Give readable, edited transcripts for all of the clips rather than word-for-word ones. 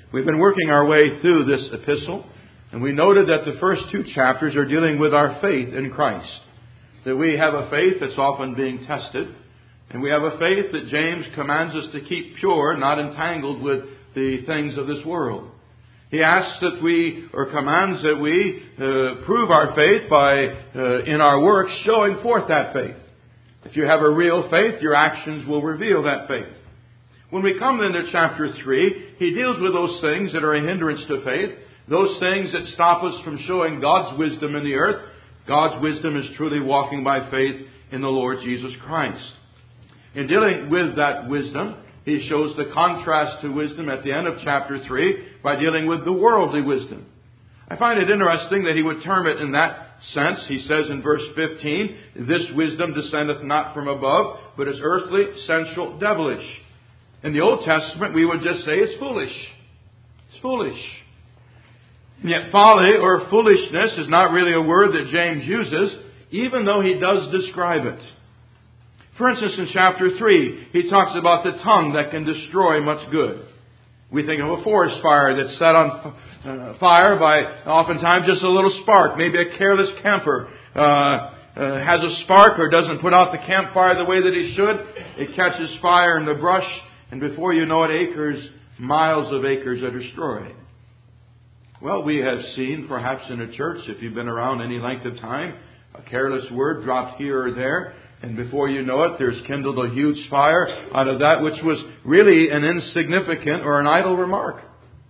We've been working our way through this epistle, and we noted that the first 2 chapters are dealing with our faith in Christ. That we have a faith that's often being tested, and we have a faith that James commands us to keep pure, not entangled with the things of this world. He asks that we, or commands that we, prove our faith by, in our works, showing forth that faith. If you have a real faith, your actions will reveal that faith. When we come into chapter 3, he deals with those things that are a hindrance to faith, those things that stop us from showing God's wisdom in the earth. God's wisdom is truly walking by faith in the Lord Jesus Christ. In dealing with that wisdom, he shows the contrast to wisdom at the end of chapter 3 by dealing with the worldly wisdom. I find it interesting that he would term it in that sense. He says in verse 15, "This wisdom descendeth not from above, but is earthly, sensual, devilish." In the Old Testament, we would just say it's foolish. It's foolish. And yet folly or foolishness is not really a word that James uses, even though he does describe it. For instance, in chapter 3, he talks about the tongue that can destroy much good. We think of a forest fire that's set on fire by oftentimes just a little spark. Maybe a careless camper has a spark or doesn't put out the campfire the way that he should. It catches fire in the brush, and before you know it, acres, miles of acres are destroyed. Well, we have seen, perhaps in a church, if you've been around any length of time, a careless word dropped here or there, and before you know it, there's kindled a huge fire out of that which was really an insignificant or an idle remark.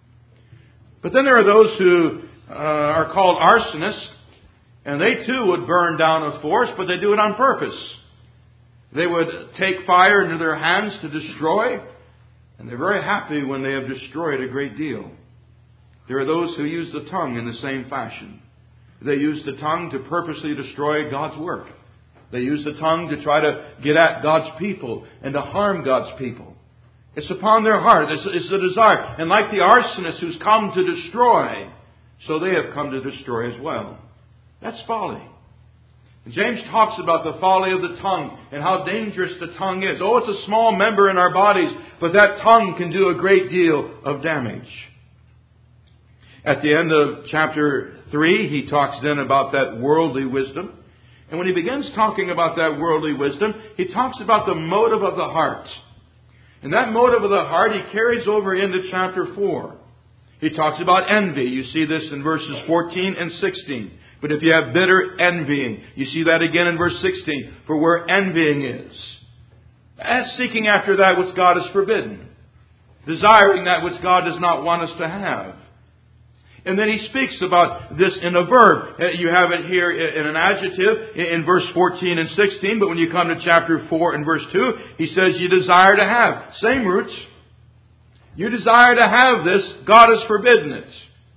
But then there are those who are called arsonists, and they too would burn down a forest, but they do it on purpose. They would take fire into their hands to destroy, and they're very happy when they have destroyed a great deal. There are those who use the tongue in the same fashion. They use the tongue to purposely destroy God's work. They use the tongue to try to get at God's people and to harm God's people. It's upon their heart. It's a desire. And like the arsonist who's come to destroy, so they have come to destroy as well. That's folly. And James talks about the folly of the tongue and how dangerous the tongue is. Oh, it's a small member in our bodies, but that tongue can do a great deal of damage. At the end of chapter 3, he talks then about that worldly wisdom. And when he begins talking about that worldly wisdom, he talks about the motive of the heart. And that motive of the heart he carries over into chapter 4. He talks about envy. You see this in verses 14 and 16. But if you have bitter envying, you see that again in verse 16. For where envying is, that's seeking after that which God has forbidden. Desiring that which God does not want us to have. And then he speaks about this in a verb. You have it here in an adjective in verse 14 and 16. But when you come to chapter 4 and verse 2, he says you desire to have. Same roots. You desire to have this. God has forbidden it.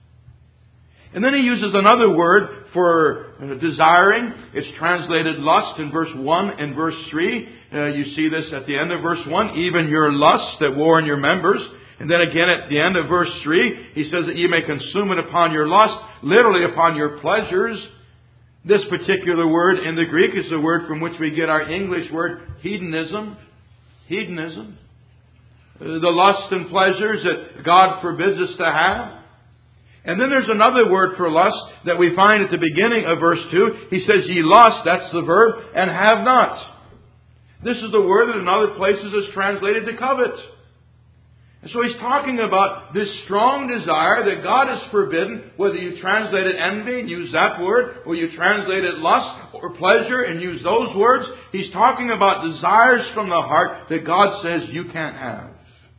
And then he uses another word for desiring. It's translated lust in verse 1 and verse 3. You see this at the end of verse 1. Even your lusts that war in your members. And then again at the end of verse 3, he says that you may consume it upon your lust, literally upon your pleasures. This particular word in the Greek is the word from which we get our English word hedonism. Hedonism. The lust and pleasures that God forbids us to have. And then there's another word for lust that we find at the beginning of verse 2. He says, ye lust, that's the verb, and have not. This is the word that in other places is translated to covet. And so he's talking about this strong desire that God has forbidden, whether you translate it envy and use that word, or you translate it lust or pleasure and use those words. He's talking about desires from the heart that God says you can't have.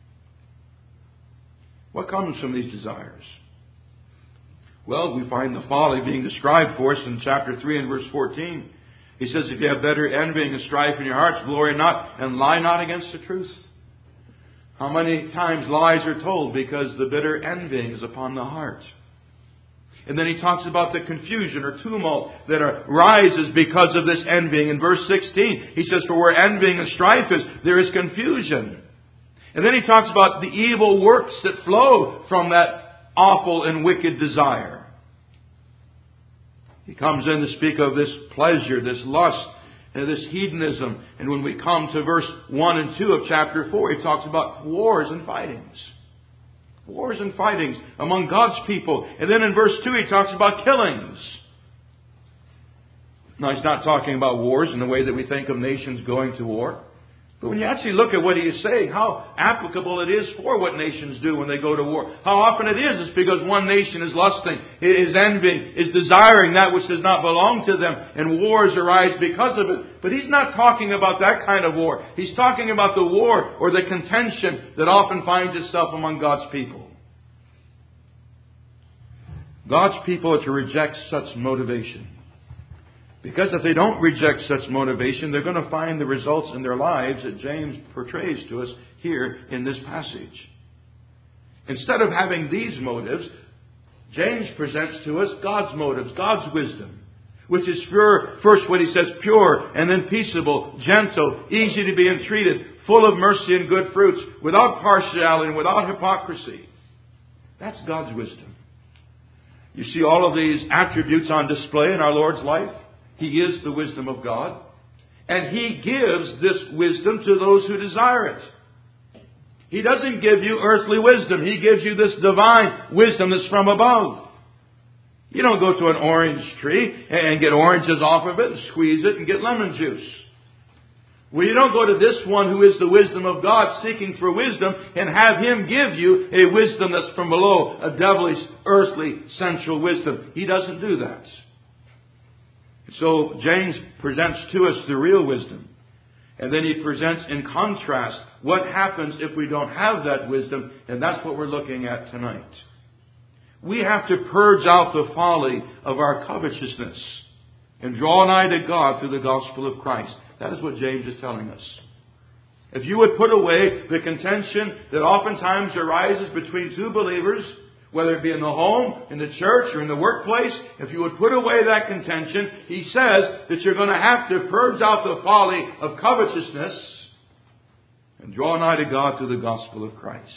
What comes from these desires? Well, we find the folly being described for us in chapter 3 and verse 14. He says, if you have bitter envying and strife in your hearts, glory not and lie not against the truth. How many times lies are told because the bitter envying is upon the heart. And then he talks about the confusion or tumult that arises because of this envying. In verse 16, he says, for where envying and strife is, there is confusion. And then he talks about the evil works that flow from that awful and wicked desire. He comes in to speak of this pleasure, this lust, and this hedonism. And when we come to verse 1 and 2 of chapter 4, he talks about wars and fightings. Wars and fightings among God's people. And then in verse 2 he talks about killings. Now he's not talking about wars in the way that we think of nations going to war. But when you actually look at what he is saying, how applicable it is for what nations do when they go to war. How often it is, it's because one nation is lusting, is envying, is desiring that which does not belong to them, and wars arise because of it. But he's not talking about that kind of war. He's talking about the war or the contention that often finds itself among God's people. God's people are to reject such motivation. Because if they don't reject such motivation, they're going to find the results in their lives that James portrays to us here in this passage. Instead of having these motives, James presents to us God's motives, God's wisdom, which is pure, first what he says, pure, and then peaceable, gentle, easy to be entreated, full of mercy and good fruits, without partiality and without hypocrisy. That's God's wisdom. You see all of these attributes on display in our Lord's life. He is the wisdom of God. And He gives this wisdom to those who desire it. He doesn't give you earthly wisdom. He gives you this divine wisdom that's from above. You don't go to an orange tree and get oranges off of it and squeeze it and get lemon juice. Well, you don't go to this one who is the wisdom of God seeking for wisdom and have Him give you a wisdom that's from below, a devilish, earthly, sensual wisdom. He doesn't do that. So James presents to us the real wisdom. And then he presents in contrast what happens if we don't have that wisdom. And that's what we're looking at tonight. We have to purge out the folly of our covetousness and draw nigh to God through the gospel of Christ. That is what James is telling us. If you would put away the contention that oftentimes arises between two believers, whether it be in the home, in the church, or in the workplace, if you would put away that contention, he says that you're going to have to purge out the folly of covetousness and draw nigh to God through the gospel of Christ.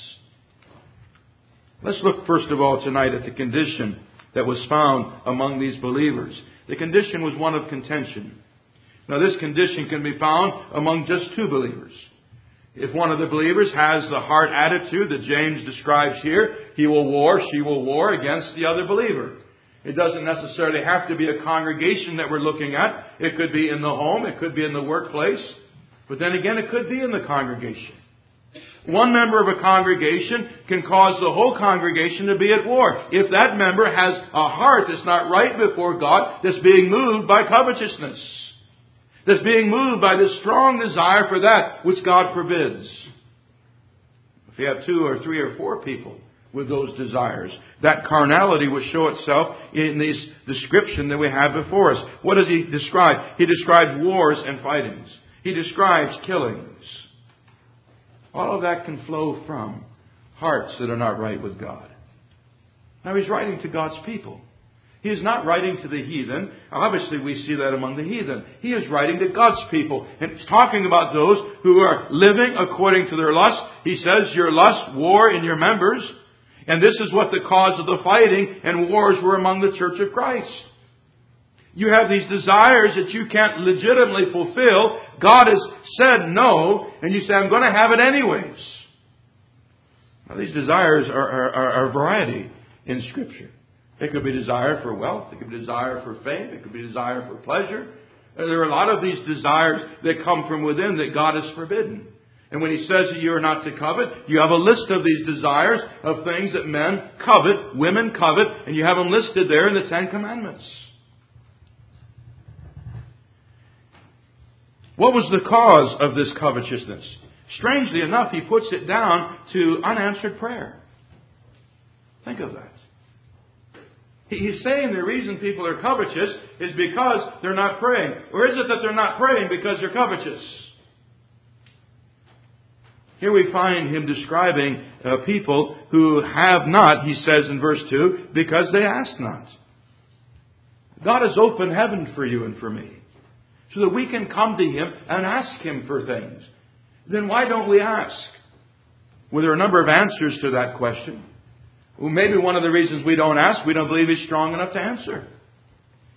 Let's look first of all tonight at the condition that was found among these believers. The condition was one of contention. Now this condition can be found among just two believers. If one of the believers has the heart attitude that James describes here, he will war, she will war against the other believer. It doesn't necessarily have to be a congregation that we're looking at. It could be in the home, it could be in the workplace. But then again, it could be in the congregation. One member of a congregation can cause the whole congregation to be at war. If that member has a heart that's not right before God, that's being moved by covetousness. That's being moved by this strong desire for that which God forbids. If you have 2 or 3 or 4 people with those desires, that carnality will show itself in this description that we have before us. What does he describe? He describes wars and fightings. He describes killings. All of that can flow from hearts that are not right with God. Now he's writing to God's people. He is not writing to the heathen. Obviously, we see that among the heathen. He is writing to God's people. And he's talking about those who are living according to their lust. He says, your lust, war in your members. And this is what the cause of the fighting and wars were among the church of Christ. You have these desires that you can't legitimately fulfill. God has said no, and you say, I'm going to have it anyways. Now, these desires are a variety in Scripture. It could be desire for wealth. It could be desire for fame. It could be desire for pleasure. There are a lot of these desires that come from within that God has forbidden. And when He says that you are not to covet, you have a list of these desires of things that men covet, women covet, and you have them listed there in the 10 Commandments. What was the cause of this covetousness? Strangely enough, he puts it down to unanswered prayer. Think of that. He's saying the reason people are covetous is because they're not praying. Or is it that they're not praying because they're covetous? Here we find him describing people who have not, he says in verse 2, because they ask not. God has opened heaven for you and for me, so that we can come to Him and ask Him for things. Then why don't we ask? Well, there are a number of answers to that question. Well, maybe one of the reasons we don't ask, we don't believe He's strong enough to answer.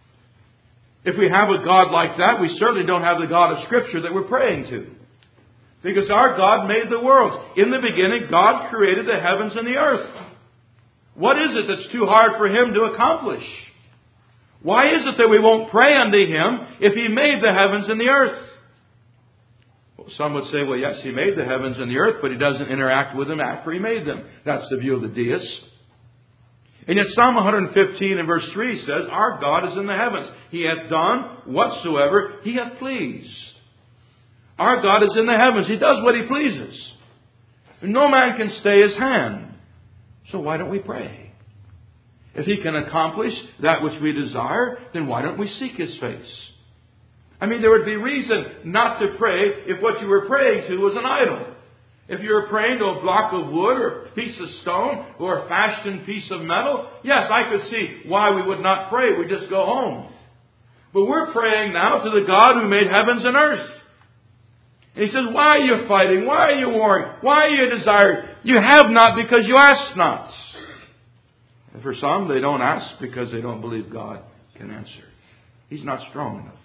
If we have a God like that, we certainly don't have the God of Scripture that we're praying to. Because our God made the worlds. In the beginning, God created the heavens and the earth. What is it that's too hard for Him to accomplish? Why is it that we won't pray unto Him if He made the heavens and the earth? Well, some would say, well, yes, He made the heavens and the earth, but He doesn't interact with them after He made them. That's the view of the deists. And yet Psalm 115 and verse 3 says, our God is in the heavens. He hath done whatsoever He hath pleased. Our God is in the heavens. He does what He pleases. No man can stay His hand. So why don't we pray? If He can accomplish that which we desire, then why don't we seek His face? I mean, there would be reason not to pray if what you were praying to was an idol. If you were praying to a block of wood or a piece of stone or a fashioned piece of metal, yes, I could see why we would not pray. We just go home. But we're praying now to the God who made heavens and earth. And He says, why are you fighting? Why are you warring? Why are you desiring? You have not because you ask not. And for some, they don't ask because they don't believe God can answer. He's not strong enough.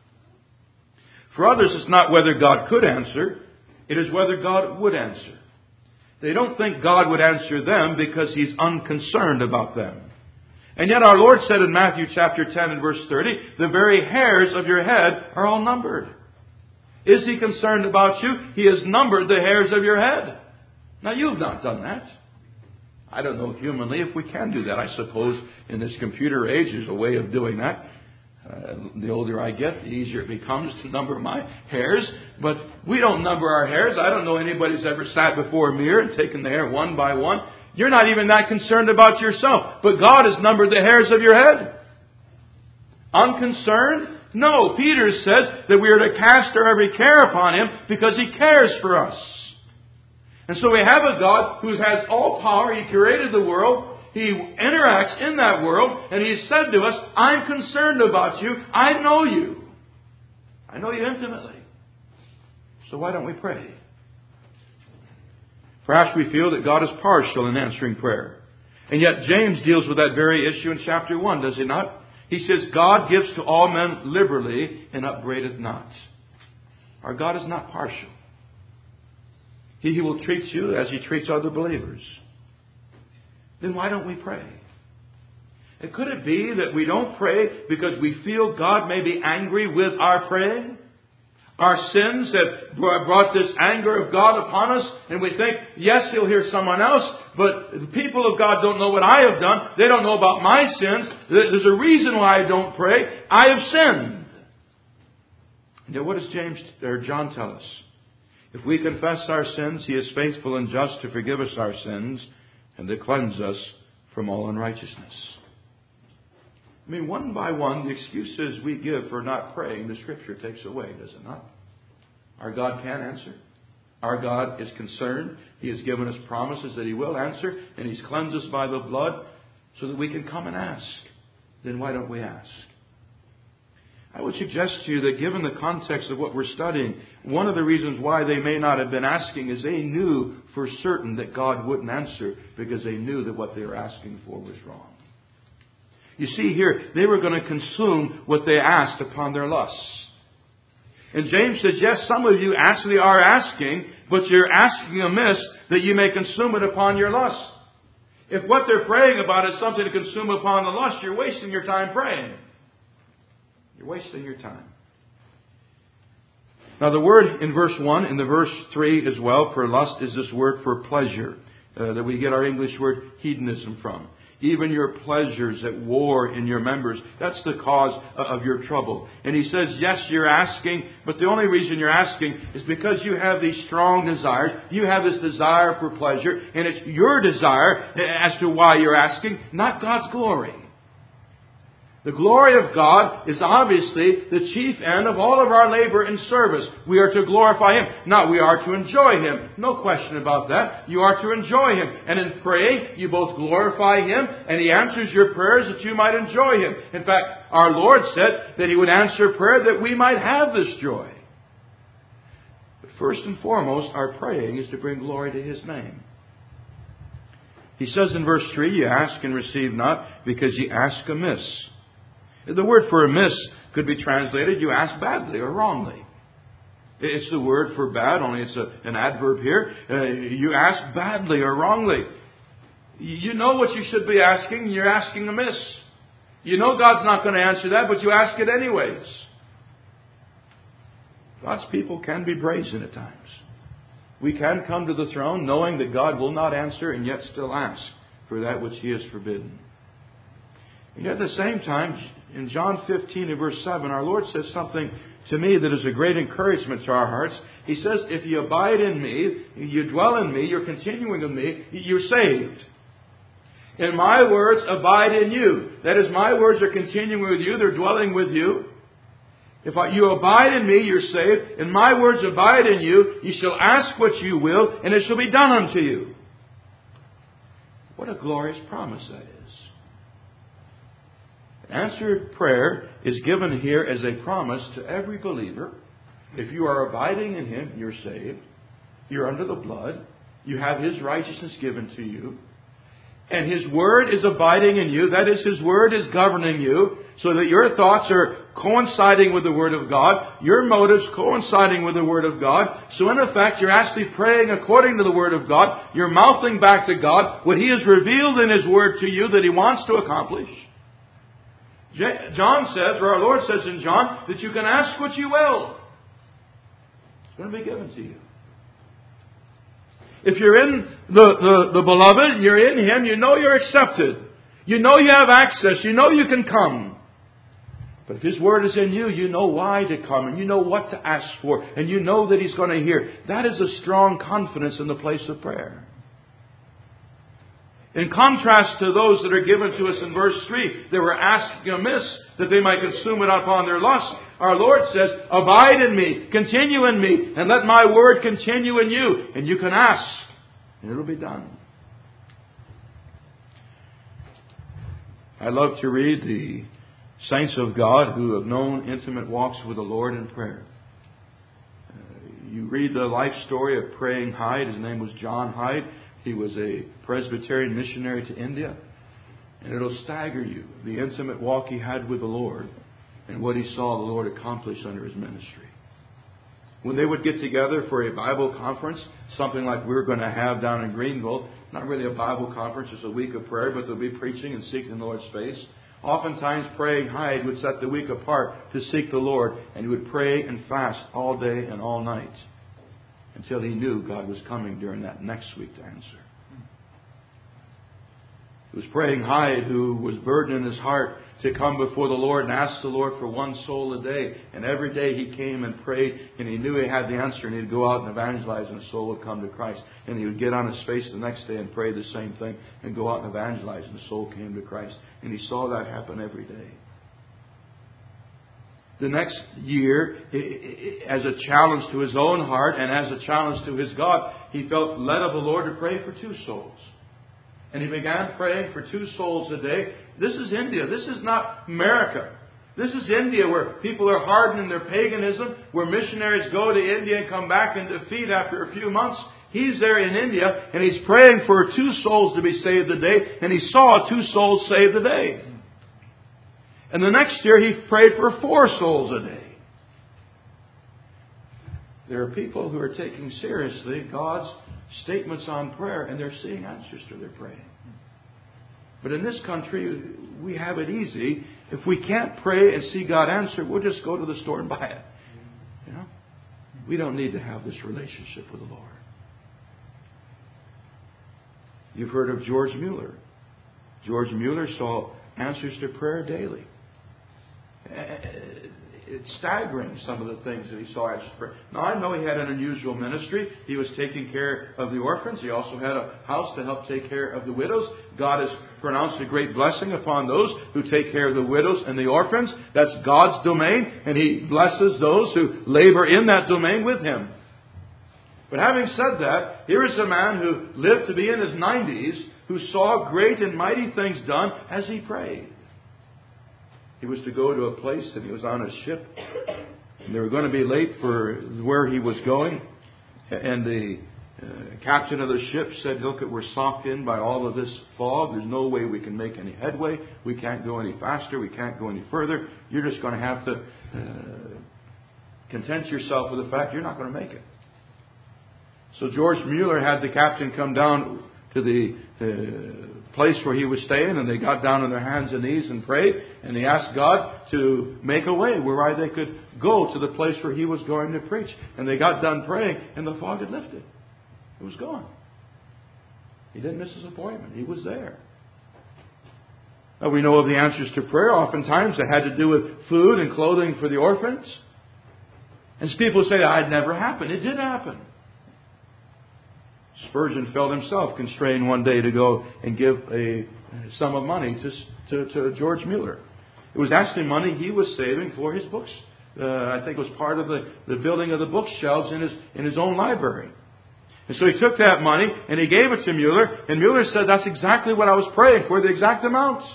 For others, it's not whether God could answer. It is whether God would answer. They don't think God would answer them because He's unconcerned about them. And yet our Lord said in Matthew chapter 10 and verse 30, the very hairs of your head are all numbered. Is He concerned about you? He has numbered the hairs of your head. Now you've not done that. I don't know humanly if we can do that. I suppose in this computer age there's a way of doing that. The older I get, the easier it becomes to number my hairs. But we don't number our hairs. I don't know anybody's ever sat before a mirror and taken the hair one by one. You're not even that concerned about yourself. But God has numbered the hairs of your head. Unconcerned? No. Peter says that we are to cast our every care upon Him because He cares for us. And so we have a God who has all power. He created the world. He interacts in that world. And He said to us, I'm concerned about you. I know you. I know you intimately. So why don't we pray? Perhaps we feel that God is partial in answering prayer. And yet James deals with that very issue in chapter 1, does he not? He says, God gives to all men liberally and upbraideth not. Our God is not partial. He will treat you as He treats other believers. Then why don't we pray? And could it be that we don't pray because we feel God may be angry with our praying? Our sins have brought this anger of God upon us, and we think, yes, He'll hear someone else, but the people of God don't know what I have done. They don't know about my sins. There's a reason why I don't pray. I have sinned. And yet what does John tell us? If we confess our sins, He is faithful and just to forgive us our sins and to cleanse us from all unrighteousness. I mean, one by one, the excuses we give for not praying, the Scripture takes away, does it not? Our God can answer. Our God is concerned. He has given us promises that He will answer, and He's cleansed us by the blood so that we can come and ask. Then why don't we ask? I would suggest to you that given the context of what we're studying, one of the reasons why they may not have been asking is they knew for certain that God wouldn't answer because they knew that what they were asking for was wrong. You see here, they were going to consume what they asked upon their lusts. And James says, yes, some of you actually are asking, but you're asking amiss that you may consume it upon your lust. If what they're praying about is something to consume upon the lust, you're wasting your time praying. You're wasting your time. Now the word in verse 1 and the verse 3 as well for lust is this word for pleasure that we get our English word hedonism from. Even your pleasures at war in your members. That's the cause of your trouble. And he says, yes, you're asking, but the only reason you're asking is because you have these strong desires. You have this desire for pleasure, and it's your desire as to why you're asking, not God's glory. The glory of God is obviously the chief end of all of our labor and service. We are to glorify Him. Now, we are to enjoy Him. No question about that. You are to enjoy Him. And in praying, you both glorify Him and He answers your prayers that you might enjoy Him. In fact, our Lord said that He would answer prayer that we might have this joy. But first and foremost, our praying is to bring glory to His name. He says in verse 3, you ask and receive not because ye ask amiss. The word for amiss could be translated, you ask badly or wrongly. It's the word for bad, only it's an adverb here. You ask badly or wrongly. You know what you should be asking, and you're asking amiss. You know God's not going to answer that, but you ask it anyways. God's people can be brazen at times. We can come to the throne knowing that God will not answer and yet still ask for that which He has forbidden. And yet at the same time, in John 15 and verse 7, our Lord says something to me that is a great encouragement to our hearts. He says, if you abide in me, you dwell in me, you're continuing in me, you're saved. And my words abide in you. That is, my words are continuing with you, they're dwelling with you. If you abide in me, you're saved, and my words abide in you, you shall ask what you will, and it shall be done unto you. What a glorious promise that is. Answered prayer is given here as a promise to every believer. If you are abiding in Him, you're saved. You're under the blood. You have His righteousness given to you. And His Word is abiding in you. That is, His Word is governing you so that your thoughts are coinciding with the Word of God. Your motives coinciding with the Word of God. So in effect, you're actually praying according to the Word of God. You're mouthing back to God what He has revealed in His Word to you that He wants to accomplish. John says, or our Lord says in John, that you can ask what you will. It's going to be given to you. If you're in the Beloved, you're in Him, you know you're accepted. You know you have access. You know you can come. But if His Word is in you, you know why to come. And you know what to ask for. And you know that He's going to hear. That is a strong confidence in the place of prayer. In contrast to those that are given to us in verse 3, they were asking amiss that they might consume it upon their lust. Our Lord says, abide in me, continue in me, and let my word continue in you. And you can ask, and it'll be done. I love to read the saints of God who have known intimate walks with the Lord in prayer. You read the life story of Praying Hyde. His name was John Hyde. He was a Presbyterian missionary to India. And it'll stagger you, the intimate walk he had with the Lord and what he saw the Lord accomplish under his ministry. When they would get together for a Bible conference, something like we're going to have down in Greenville, not really a Bible conference, it's a week of prayer, but they'll be preaching and seeking the Lord's face. Oftentimes, Praying Hyde would set the week apart to seek the Lord, and he would pray and fast all day and all night until he knew God was coming during that next week to answer. It was Praying Hyde who was burdened in his heart to come before the Lord and ask the Lord for one soul a day. And every day he came and prayed, and he knew he had the answer, and he'd go out and evangelize, and a soul would come to Christ. And he would get on his face the next day and pray the same thing, and go out and evangelize, and the soul came to Christ. And he saw that happen every day. The next year, as a challenge to his own heart and as a challenge to his God, he felt led of the Lord to pray for 2 souls. And he began praying for 2 souls a day. This is India. This is not America. This is India, where people are hardened in their paganism, where missionaries go to India and come back in defeat after a few months. He's there in India, and he's praying for 2 souls to be saved a day, and he saw 2 souls saved a day. And the next year he prayed for 4 souls a day. There are people who are taking seriously God's statements on prayer, and they're seeing answers to their praying. But in this country, we have it easy. If we can't pray and see God answer, we'll just go to the store and buy it. You know? We don't need to have this relationship with the Lord. You've heard of George Mueller. George Mueller saw answers to prayer daily. It's staggering, some of the things that he saw answered to prayer. Now, I know he had an unusual ministry. He was taking care of the orphans. He also had a house to help take care of the widows. God has pronounced a great blessing upon those who take care of the widows and the orphans. That's God's domain, and He blesses those who labor in that domain with Him. But having said that, here is a man who lived to be in his 90s, who saw great and mighty things done as he prayed. He was to go to a place, and he was on a ship, and they were going to be late for where he was going. And the captain of the ship said, look, we're socked in by all of this fog. There's no way we can make any headway. We can't go any faster. We can't go any further. You're just going to have to Content yourself with the fact you're not going to make it. So George Mueller had the captain come down to the place where he was staying, and they got down on their hands and knees and prayed, and they asked God to make a way where they could go to the place where he was going to preach. And they got done praying, and the fog had lifted. It was gone. He didn't miss his appointment. He was there. Now, we know of the answers to prayer. Oftentimes they had to do with food and clothing for the orphans. And people say, "It never happened." It did happen. Spurgeon felt himself constrained one day to go and give a sum of money to George Mueller. It was actually money he was saving for his books. I think it was part of the building of the bookshelves in his own library. And so he took that money and he gave it to Mueller. And Mueller said, "That's exactly what I was praying for, the exact amount."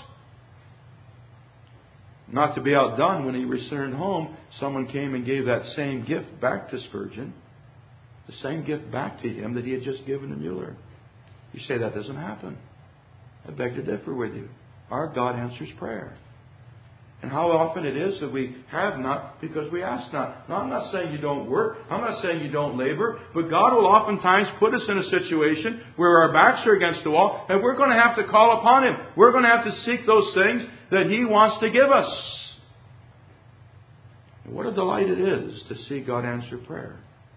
Not to be outdone, when he returned home, someone came and gave that same gift back to Spurgeon. The same gift back to him that he had just given to Mueller. You say that doesn't happen. I beg to differ with you. Our God answers prayer. And how often it is that we have not because we ask not. Now, I'm not saying you don't work. I'm not saying you don't labor. But God will oftentimes put us in a situation where our backs are against the wall, and we're going to have to call upon Him. We're going to have to seek those things that He wants to give us. And what a delight it is to see God answer prayer.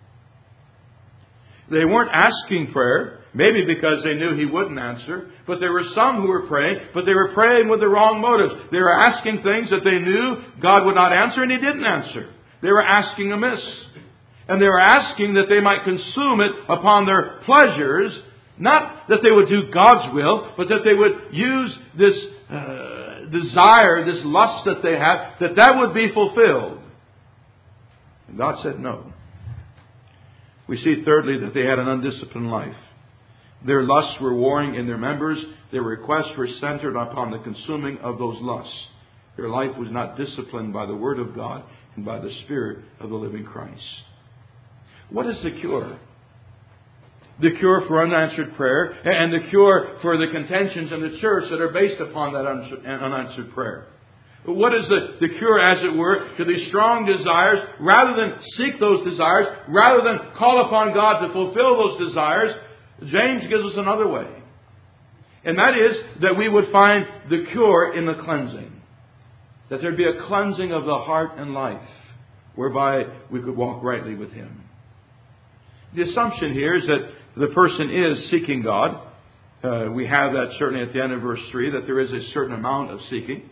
They weren't asking prayer, maybe because they knew He wouldn't answer, but there were some who were praying, but they were praying with the wrong motives. They were asking things that they knew God would not answer, and He didn't answer. They were asking amiss. And they were asking that they might consume it upon their pleasures, not that they would do God's will, but that they would use this desire, this lust that they had, that would be fulfilled. And God said no. We see thirdly that they had an undisciplined life. Their lusts were warring in their members. Their requests were centered upon the consuming of those lusts. Their life was not disciplined by the Word of God and by the Spirit of the living Christ. What is the cure? The cure for unanswered prayer and the cure for the contentions in the church that are based upon that unanswered prayer. What is the cure, as it were, to these strong desires? Rather than seek those desires, rather than call upon God to fulfill those desires, James gives us another way. And that is that we would find the cure in the cleansing. That there'd be a cleansing of the heart and life, whereby we could walk rightly with Him. The assumption here is that the person is seeking God. We have that certainly at the end of verse 3, that there is a certain amount of seeking.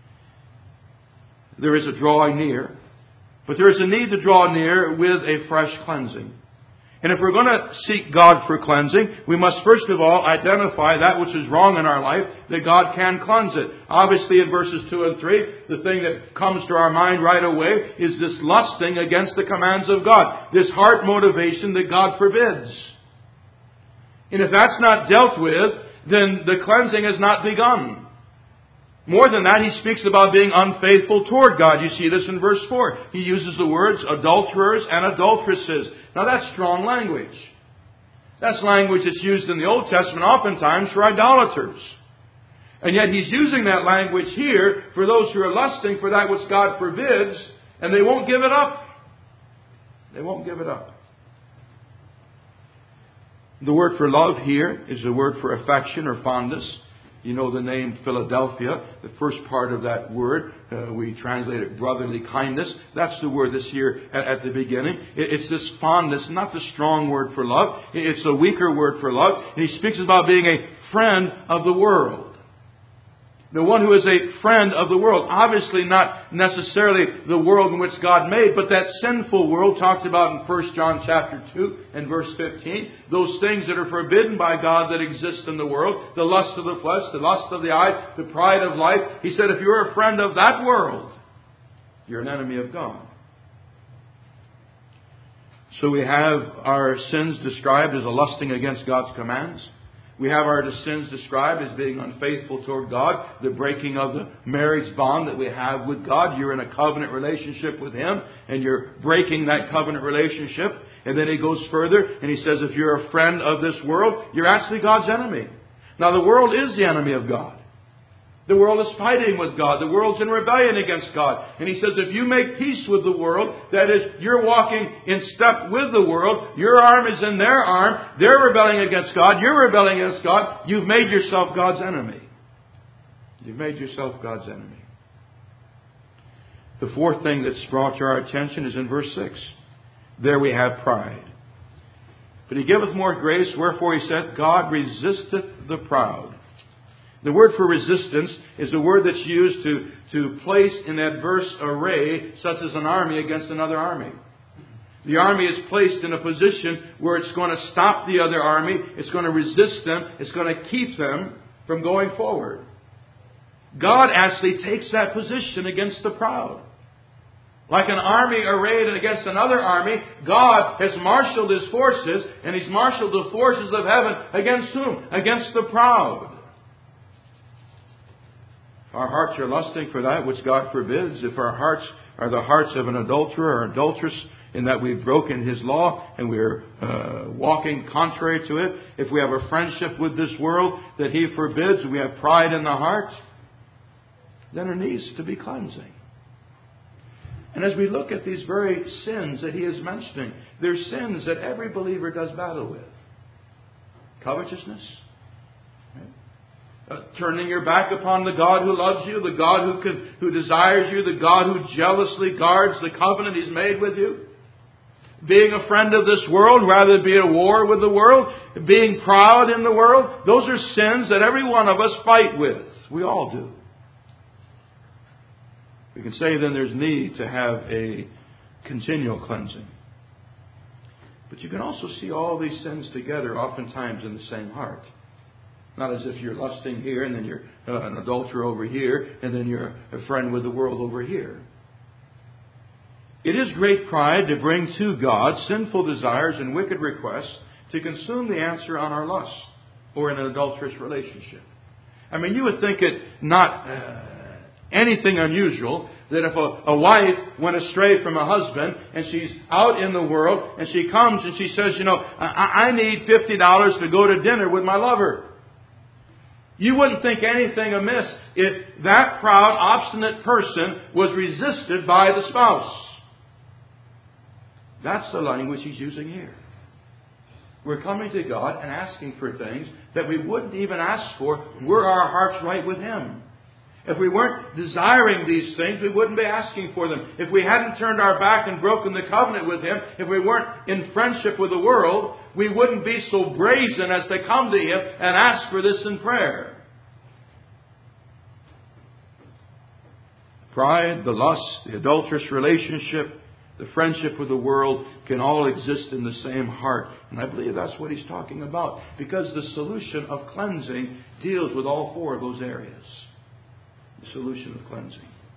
There is a drawing near. But there is a need to draw near with a fresh cleansing. And if we're going to seek God for cleansing, we must first of all identify that which is wrong in our life, that God can cleanse it. Obviously in verses 2 and 3, the thing that comes to our mind right away is this lusting against the commands of God. This heart motivation that God forbids. And if that's not dealt with, then the cleansing has not begun. More than that, he speaks about being unfaithful toward God. You see this in verse 4. He uses the words adulterers and adulteresses. Now that's strong language. That's language that's used in the Old Testament oftentimes for idolaters. And yet he's using that language here for those who are lusting for that which God forbids, and they won't give it up. They won't give it up. The word for love here is the word for affection or fondness. You know the name Philadelphia. The first part of that word, we translate it brotherly kindness. That's the word that's here at the beginning. It's this fondness, not the strong word for love. It's a weaker word for love. And he speaks about being a friend of the world. The one who is a friend of the world. Obviously not necessarily the world in which God made, but that sinful world talked about in 1 John chapter 2 and verse 15. Those things that are forbidden by God that exist in the world. The lust of the flesh, the lust of the eye, the pride of life. He said if you're a friend of that world, you're an enemy of God. So we have our sins described as a lusting against God's commands. We have our sins described as being unfaithful toward God, the breaking of the marriage bond that we have with God. You're in a covenant relationship with Him, and you're breaking that covenant relationship. And then he goes further, and he says, if you're a friend of this world, you're actually God's enemy. Now, the world is the enemy of God. The world is fighting with God. The world's in rebellion against God. And He says, if you make peace with the world, that is, you're walking in step with the world, your arm is in their arm, they're rebelling against God, you're rebelling against God, you've made yourself God's enemy. You've made yourself God's enemy. The fourth thing that's brought to our attention is in verse 6. There we have pride. But He giveth more grace, wherefore He said, God resisteth the proud. The word for resistance is a word that's used to place in adverse array, such as an army against another army. The army is placed in a position where it's going to stop the other army, it's going to resist them, it's going to keep them from going forward. God actually takes that position against the proud. Like an army arrayed against another army, God has marshaled His forces, and He's marshaled the forces of heaven against whom? Against the proud. If our hearts are lusting for that which God forbids, if our hearts are the hearts of an adulterer or adulteress, in that we've broken His law and we're walking contrary to it, if we have a friendship with this world that He forbids, we have pride in the heart, then there needs to be cleansing. And as we look at these very sins that He is mentioning, they're sins that every believer does battle with. Covetousness. Turning your back upon the God who loves you, the God who desires you, the God who jealously guards the covenant He's made with you. Being a friend of this world rather than be at war with the world. Being proud in the world. Those are sins that every one of us fight with. We all do. We can say then there's need to have a continual cleansing. But you can also see all these sins together oftentimes in the same heart. Not as if you're lusting here and then you're an adulterer over here and then you're a friend with the world over here. It is great pride to bring to God sinful desires and wicked requests to consume the answer on our lust or in an adulterous relationship. I mean, you would think it not anything unusual that if a wife went astray from a husband and she's out in the world and she comes and she says, I need $50 to go to dinner with my lover. You wouldn't think anything amiss if that proud, obstinate person was resisted by the spouse. That's the language He's using here. We're coming to God and asking for things that we wouldn't even ask for were our hearts right with Him. If we weren't desiring these things, we wouldn't be asking for them. If we hadn't turned our back and broken the covenant with Him, if we weren't in friendship with the world, we wouldn't be so brazen as to come to Him and ask for this in prayer. Pride, the lust, the adulterous relationship, the friendship with the world can all exist in the same heart. And I believe that's what He's talking about. Because the solution of cleansing deals with all four of those areas. The solution of cleansing.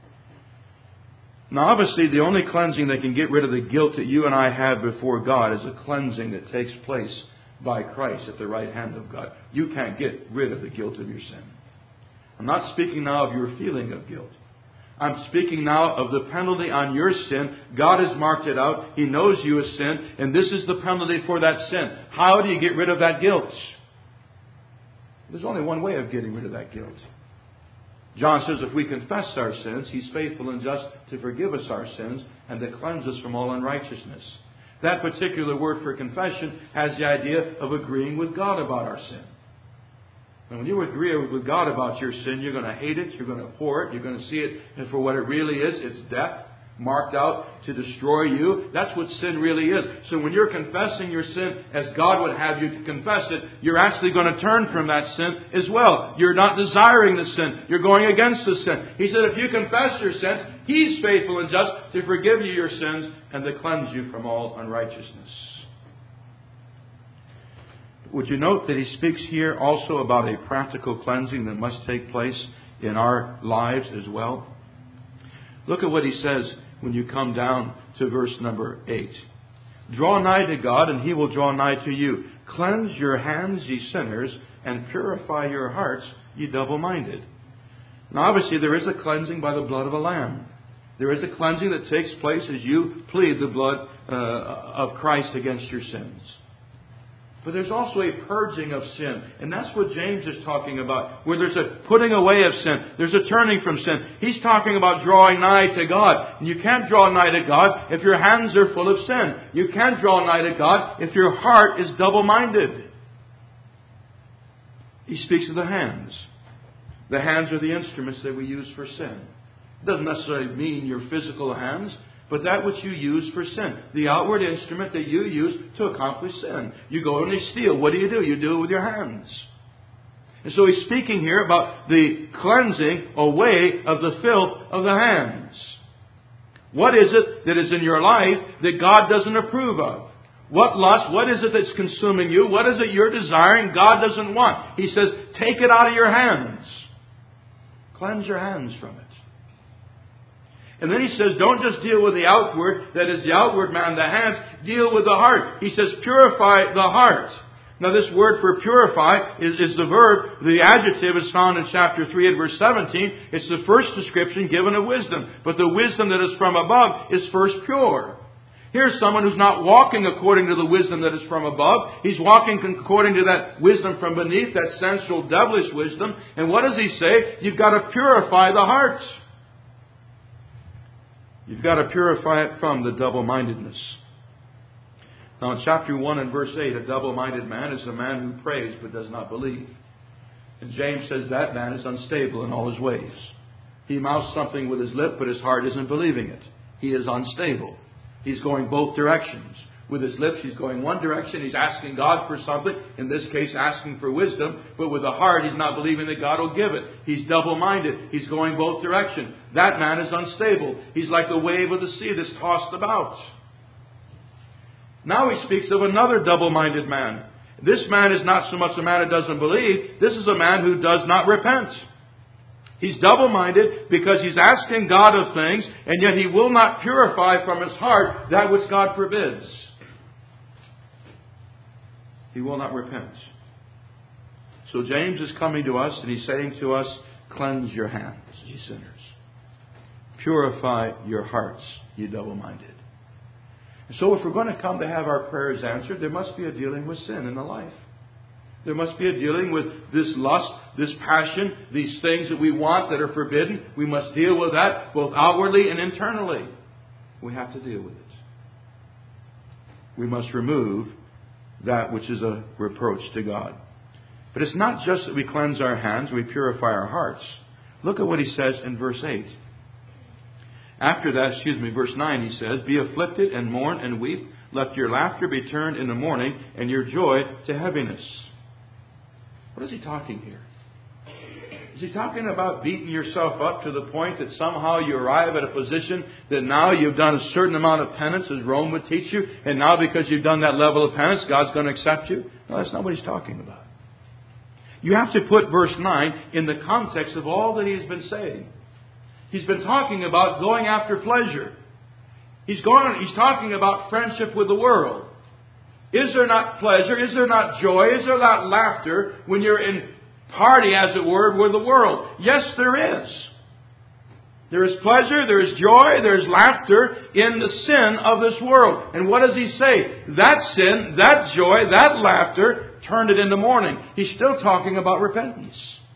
Now obviously the only cleansing that can get rid of the guilt that you and I have before God is a cleansing that takes place by Christ at the right hand of God. You can't get rid of the guilt of your sin. I'm not speaking now of your feeling of guilt. I'm speaking now of the penalty on your sin. God has marked it out. He knows you have sinned. And this is the penalty for that sin. How do you get rid of that guilt? There's only one way of getting rid of that guilt. John says if we confess our sins, He's faithful and just to forgive us our sins and to cleanse us from all unrighteousness. That particular word for confession has the idea of agreeing with God about our sin. And when you agree with God about your sin, you're going to hate it, you're going to abhor it, you're going to see it for what it really is. It's death, marked out to destroy you. That's what sin really is. So when you're confessing your sin as God would have you to confess it, you're actually going to turn from that sin as well. You're not desiring the sin. You're going against the sin. He said if you confess your sins, He's faithful and just to forgive you your sins and to cleanse you from all unrighteousness. Would you note that He speaks here also about a practical cleansing that must take place in our lives as well? Look at what He says when you come down to verse number 8. Draw nigh to God, and He will draw nigh to you. Cleanse your hands, ye sinners, and purify your hearts, ye double-minded. Now obviously there is a cleansing by the blood of a lamb. There is a cleansing that takes place as you plead the blood of Christ against your sins. But there's also a purging of sin. And that's what James is talking about. Where there's a putting away of sin. There's a turning from sin. He's talking about drawing nigh to God. And you can't draw nigh to God if your hands are full of sin. You can't draw nigh to God if your heart is double-minded. He speaks of the hands. The hands are the instruments that we use for sin. It doesn't necessarily mean your physical hands, but that which you use for sin. The outward instrument that you use to accomplish sin. You go and you steal. What do? You do it with your hands. And so he's speaking here about the cleansing away of the filth of the hands. What is it that is in your life that God doesn't approve of? What lust? What is it that's consuming you? What is it you're desiring God doesn't want? He says, take it out of your hands. Cleanse your hands from it. And then he says, don't just deal with the outward, that is the outward man, the hands. Deal with the heart. He says, purify the heart. Now this word for purify is the verb. The adjective is found in chapter 3 and verse 17. It's the first description given of wisdom. But the wisdom that is from above is first pure. Here's someone who's not walking according to the wisdom that is from above. He's walking according to that wisdom from beneath, that sensual, devilish wisdom. And what does he say? You've got to purify the heart. You've got to purify it from the double-mindedness. Now in chapter 1 and verse 8, a double-minded man is a man who prays but does not believe. And James says that man is unstable in all his ways. He mouths something with his lip, but his heart isn't believing it. He is unstable. He's going both directions. With his lips, he's going one direction. He's asking God for something. In this case, asking for wisdom. But with the heart, he's not believing that God will give it. He's double-minded. He's going both directions. That man is unstable. He's like the wave of the sea that's tossed about. Now he speaks of another double-minded man. This man is not so much a man who doesn't believe. This is a man who does not repent. He's double-minded because he's asking God of things, and yet he will not purify from his heart that which God forbids. He will not repent. So James is coming to us and he's saying to us, cleanse your hands, ye sinners. Purify your hearts, ye double-minded. And so if we're going to come to have our prayers answered, there must be a dealing with sin in the life. There must be a dealing with this lust, this passion, these things that we want that are forbidden. We must deal with that both outwardly and internally. We have to deal with it. We must remove that which is a reproach to God. But it's not just that we cleanse our hands, we purify our hearts. Look at what he says in verse 8. After that, verse 9, he says, be afflicted and mourn and weep. Let your laughter be turned in the morning and your joy to heaviness. What is he talking here? Is he talking about beating yourself up to the point that somehow you arrive at a position that now you've done a certain amount of penance, as Rome would teach you, and now because you've done that level of penance, God's going to accept you? No, that's not what he's talking about. You have to put verse 9 in the context of all that he's been saying. He's been talking about going after pleasure. He's talking about friendship with the world. Is there not pleasure? Is there not joy? Is there not laughter when you're in party, as it were, with the world? Yes, there is. There is pleasure, there is joy, there is laughter in the sin of this world. And what does he say? That sin, that joy, that laughter, turn it into mourning. He's still talking about repentance.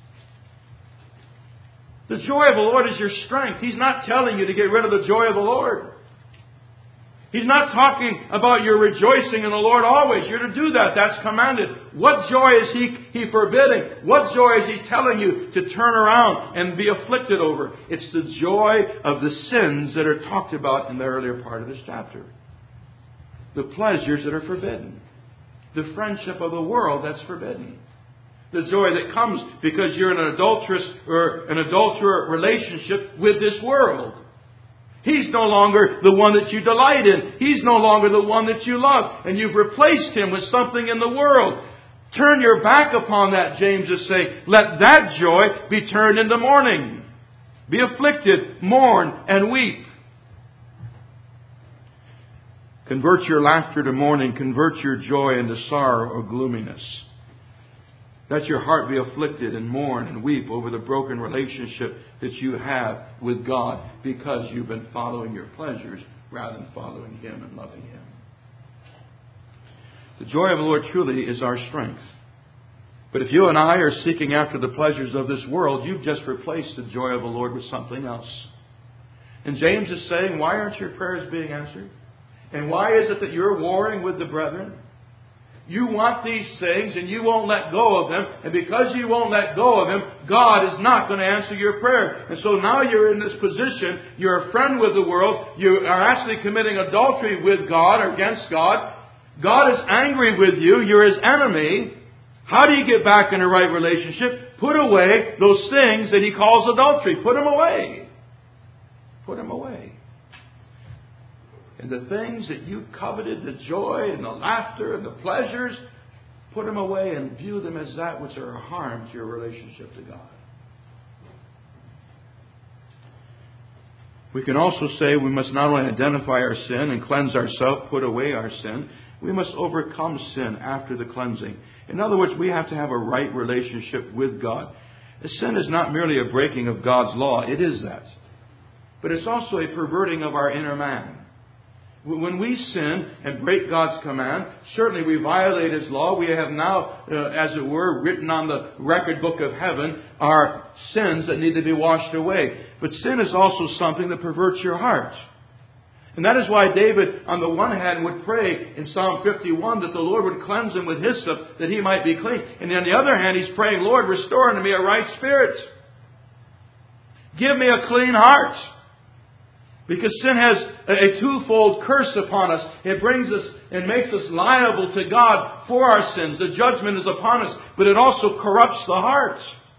The joy of the Lord is your strength. He's not telling you to get rid of the joy of the Lord. He's not talking about your rejoicing in the Lord always. You're to do that. That's commanded. What joy is He forbidding? What joy is He telling you to turn around and be afflicted over? It's the joy of the sins that are talked about in the earlier part of this chapter. The pleasures that are forbidden. The friendship of the world that's forbidden. The joy that comes because you're in an adulterous or an adulterer relationship with this world. He's no longer the one that you delight in. He's no longer the one that you love. And you've replaced Him with something in the world. Turn your back upon that, James is saying. Let that joy be turned into mourning. Be afflicted, mourn, and weep. Convert your laughter to mourning. Convert your joy into sorrow or gloominess. Let your heart be afflicted and mourn and weep over the broken relationship that you have with God because you've been following your pleasures rather than following Him and loving Him. The joy of the Lord truly is our strength. But if you and I are seeking after the pleasures of this world, you've just replaced the joy of the Lord with something else. And James is saying, why aren't your prayers being answered? And why is it that you're warring with the brethren? You want these things and you won't let go of them. And because you won't let go of them, God is not going to answer your prayer. And so now you're in this position. You're a friend with the world. You are actually committing adultery with God or against God. God is angry with you. You're His enemy. How do you get back in a right relationship? Put away those things that He calls adultery. Put them away. Put them away. And the things that you coveted, the joy and the laughter and the pleasures, put them away and view them as that which are a harm to your relationship to God. We can also say we must not only identify our sin and cleanse ourselves, put away our sin, we must overcome sin after the cleansing. In other words, we have to have a right relationship with God. The sin is not merely a breaking of God's law. It is that. But it's also a perverting of our inner man. When we sin and break God's command, certainly we violate His law. We have now, as it were, written on the record book of heaven our sins that need to be washed away. But sin is also something that perverts your heart. And that is why David, on the one hand, would pray in Psalm 51 that the Lord would cleanse him with hyssop that he might be clean. And on the other hand, he's praying, Lord, restore unto me a right spirit. Give me a clean heart. Because sin has a twofold curse upon us. It brings us and makes us liable to God for our sins. The judgment is upon us, but it also corrupts the heart.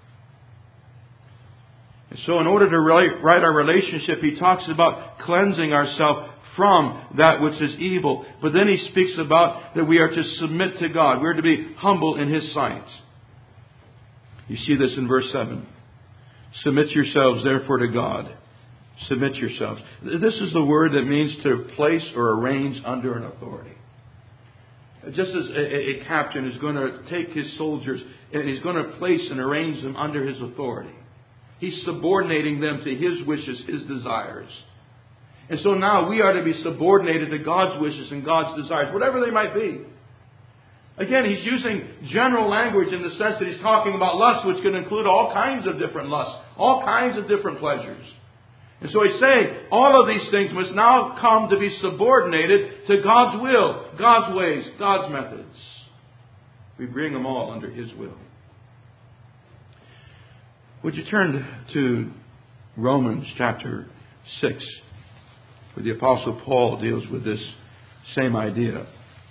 And so in order to right our relationship, he talks about cleansing ourselves from that which is evil. But then he speaks about that we are to submit to God. We are to be humble in His sight. You see this in verse 7. Submit yourselves therefore to God. Submit yourselves. This is the word that means to place or arrange under an authority. Just as a captain is going to take his soldiers and he's going to place and arrange them under his authority. He's subordinating them to his wishes, his desires. And so now we are to be subordinated to God's wishes and God's desires, whatever they might be. Again, he's using general language in the sense that he's talking about lust, which can include all kinds of different lusts, all kinds of different pleasures. And so he's saying all of these things must now come to be subordinated to God's will, God's ways, God's methods. We bring them all under His will. Would you turn to Romans chapter 6, where the Apostle Paul deals with this same idea.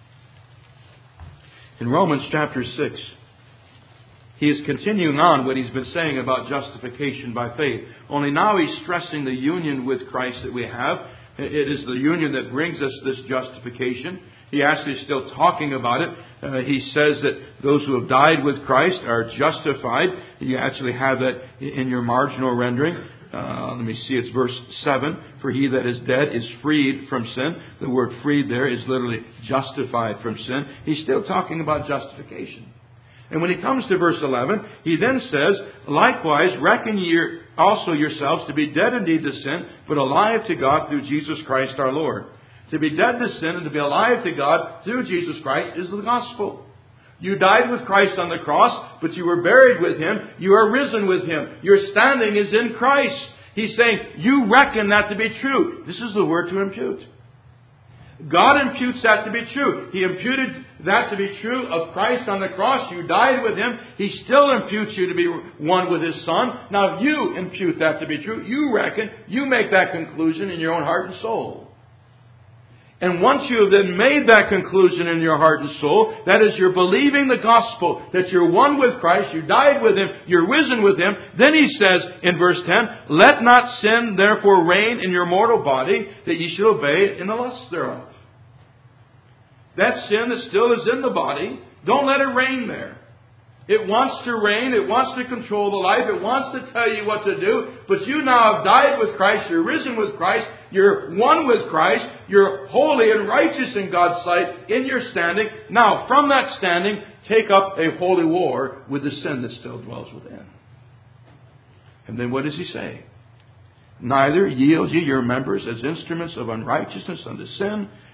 In Romans chapter 6, he is continuing on what he's been saying about justification by faith. Only now he's stressing the union with Christ that we have. It is the union that brings us this justification. He actually is still talking about it. He says that those who have died with Christ are justified. You actually have that in your marginal rendering. Let me see, it's verse 7. For he that is dead is freed from sin. The word freed there is literally justified from sin. He's still talking about justification. And when he comes to verse 11, he then says, likewise, reckon ye also yourselves to be dead indeed to sin, but alive to God through Jesus Christ our Lord. To be dead to sin and to be alive to God through Jesus Christ is the gospel. You died with Christ on the cross, but you were buried with Him. You are risen with Him. Your standing is in Christ. He's saying, you reckon that to be true. This is the word to impute. God imputes that to be true. He imputed that to be true of Christ on the cross. You died with Him. He still imputes you to be one with His Son. Now you impute that to be true. You reckon, you make that conclusion in your own heart and soul. And once you have then made that conclusion in your heart and soul, that is, you're believing the gospel, that you're one with Christ, you died with Him, you're risen with Him. Then he says in verse 10, let not sin therefore reign in your mortal body, that ye should obey it in the lusts thereof. That sin that still is in the body, don't let it reign there. It wants to reign. It wants to control the life. It wants to tell you what to do. But you now have died with Christ. You're risen with Christ. You're one with Christ. You're holy and righteous in God's sight in your standing. Now, from that standing, take up a holy war with the sin that still dwells within. And then what does he say? Neither yield ye your members as instruments of unrighteousness unto sin,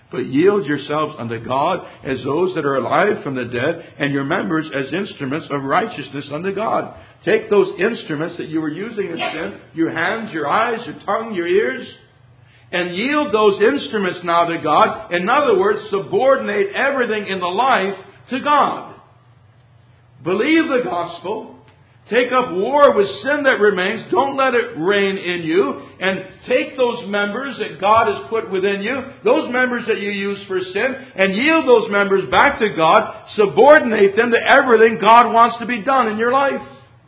But yield yourselves unto God as those that are alive from the dead, and your members as instruments of righteousness unto God. Take those instruments that you were using in sin, your hands, your eyes, your tongue, your ears, and yield those instruments now to God. In other words, subordinate everything in the life to God. Believe the gospel. Take up war with sin that remains. Don't let it reign in you. And take those members that God has put within you, those members that you use for sin, and yield those members back to God. Subordinate them to everything God wants to be done in your life.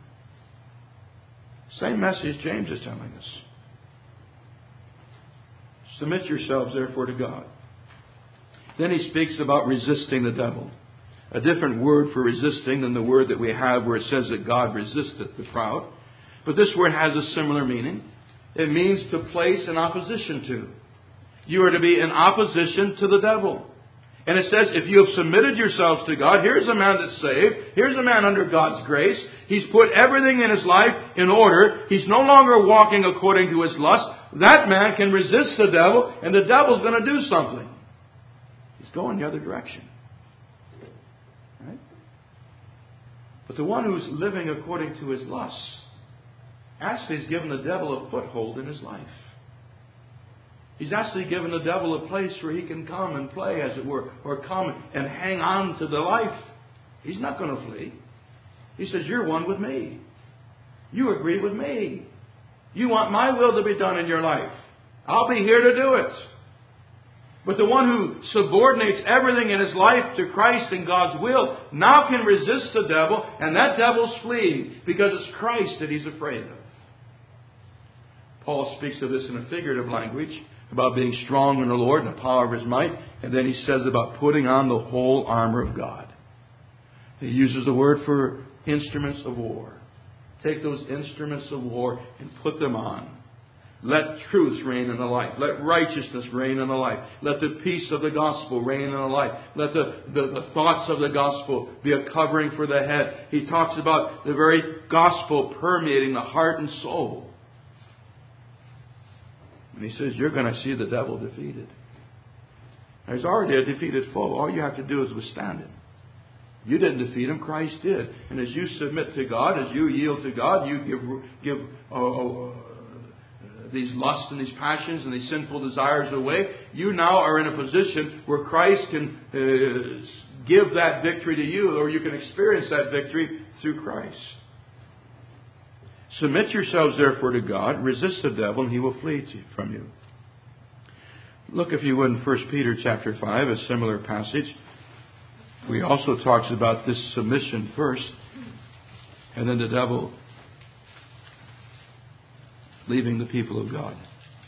Same message James is telling us. Submit yourselves, therefore, to God. Then he speaks about resisting the devil. A different word for resisting than the word that we have where it says that God resisteth the proud. But this word has a similar meaning. It means to place in opposition to. You are to be in opposition to the devil. And it says, if you have submitted yourselves to God, here's a man that's saved. Here's a man under God's grace. He's put everything in his life in order. He's no longer walking according to his lust. That man can resist the devil, and the devil's going to do something. He's going the other direction. Right? But the one who's living according to his lusts actually has given the devil a foothold in his life. He's actually given the devil a place where he can come and play, as it were, or come and hang on to the life. He's not going to flee. He says, you're one with me. You agree with me. You want my will to be done in your life. I'll be here to do it. But the one who subordinates everything in his life to Christ and God's will now can resist the devil, and that devil's fleeing because it's Christ that he's afraid of. Paul speaks of this in a figurative language, about being strong in the Lord and the power of His might. And then he says about putting on the whole armor of God. He uses the word for instruments of war. Take those instruments of war and put them on. Let truth reign in the life. Let righteousness reign in the life. Let the peace of the gospel reign in the life. Let the thoughts of the gospel be a covering for the head. He talks about the very gospel permeating the heart and soul. And he says, you're going to see the devil defeated. There's already a defeated foe. All you have to do is withstand him. You didn't defeat him. Christ did. And as you submit to God, as you yield to God, you give these lusts and these passions and these sinful desires away. You now are in a position where Christ can give that victory to you, or you can experience that victory through Christ. Submit yourselves therefore to God, resist the devil, and he will flee from you. Look, if you would, in 1 Peter chapter 5, a similar passage. We also talks about this submission first, and then the devil leaving the people of God.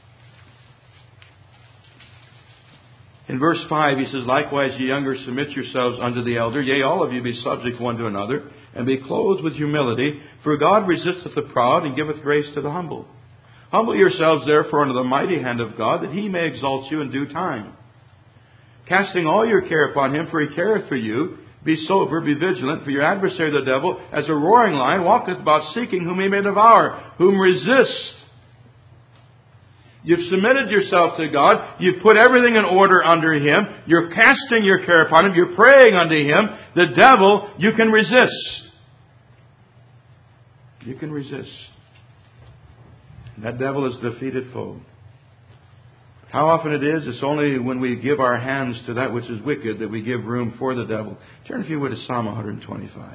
In verse 5, he says, likewise, ye younger, submit yourselves unto the elder. Yea, all of you be subject one to another, and be clothed with humility. For God resisteth the proud, and giveth grace to the humble. Humble yourselves therefore under the mighty hand of God, that He may exalt you in due time. Casting all your care upon Him, for He careth for you. Be sober, be vigilant, for your adversary the devil, as a roaring lion, walketh about seeking whom he may devour, whom resist. You've submitted yourself to God. You've put everything in order under Him. You're casting your care upon Him. You're praying unto Him. The devil, you can resist. You can resist. And that devil is a defeated foe. How often it is, it's only when we give our hands to that which is wicked that we give room for the devil. Turn, if you would, to Psalm 125.